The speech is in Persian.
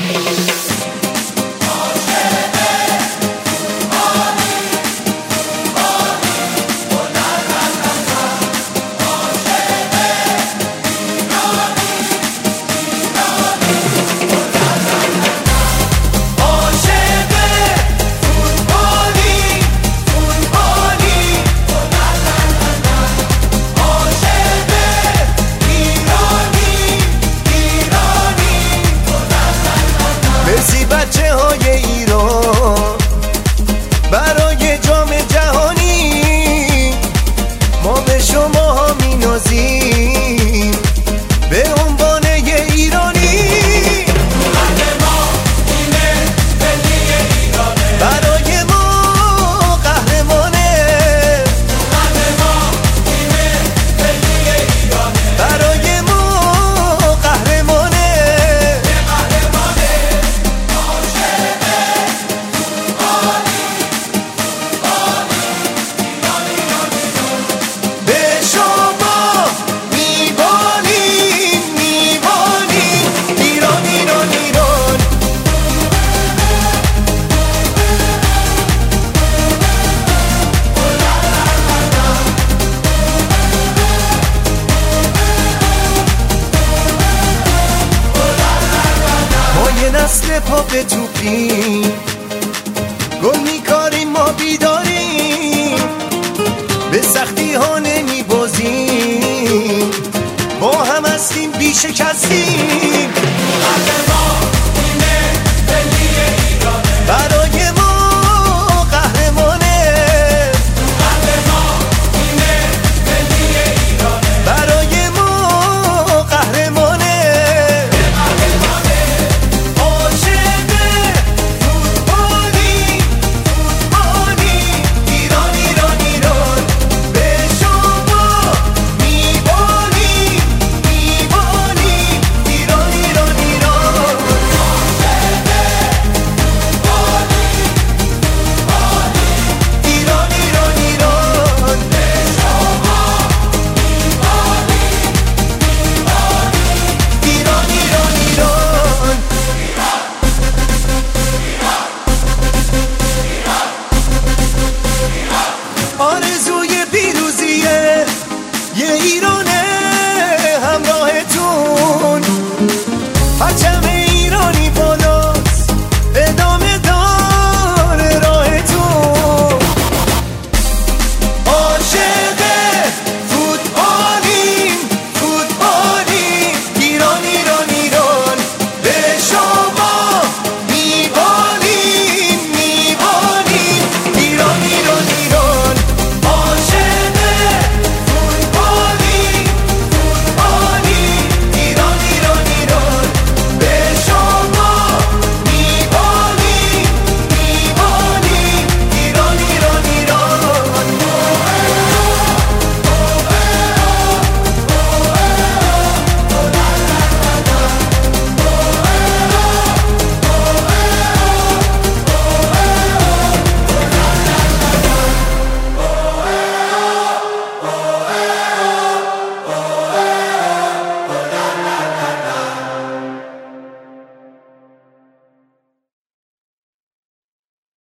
مرسی بچه های ایران برای جام جهانی، ما به شما ها می نازیم به عنوان یه ایرانی. برای ما قهرمانه، برای ما قهرمانه. به شما میبانیم میبانیم ایران ایران ایران. ما یه نسل پا به توپیم، گل میکاریم ما بیداریم، به سختی ها نمیبازیم، با هم هستیم بیشکستیم.